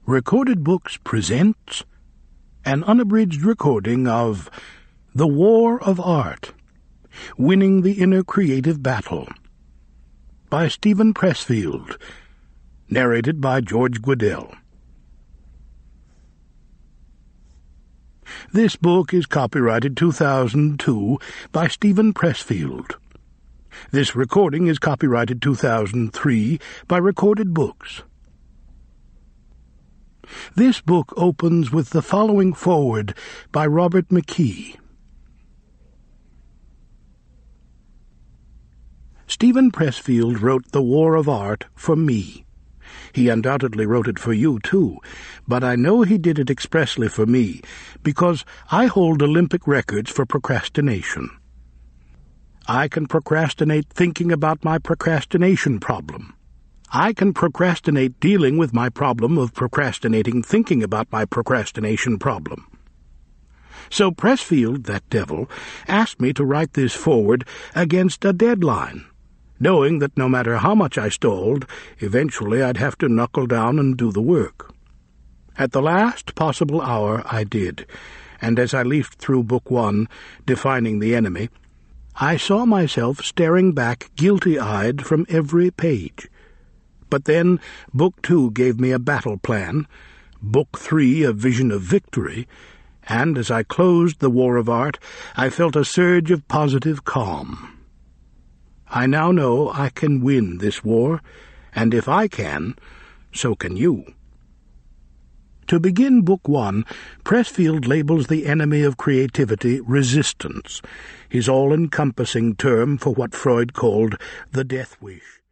Recorded Books presents an unabridged recording of The War of Art, Winning the Inner Creative Battle, by Steven Pressfield, narrated by George Guidall. This book is copyrighted 2002 by Steven Pressfield. This recording is copyrighted 2003 by Recorded Books. This book opens with the following foreword by Robert McKee. Steven Pressfield wrote The War of Art for me. He undoubtedly wrote it for you, too, but I know he did it expressly for me, because I hold Olympic records for procrastination. I can procrastinate thinking about my procrastination problem. I can procrastinate dealing with my problem of procrastinating thinking about my procrastination problem. So Pressfield, that devil, asked me to write this foreword against a deadline, knowing that no matter how much I stalled, eventually I'd have to knuckle down and do the work. At the last possible hour I did, and as I leafed through Book 1, Defining the Enemy, I saw myself staring back guilty-eyed from every page. But then Book 2 gave me a battle plan, Book 3 a vision of victory, and as I closed The War of Art, I felt a surge of positive calm. I now know I can win this war, and if I can, so can you. To begin Book 1, Pressfield labels the enemy of creativity resistance, his all-encompassing term for what Freud called the death wish.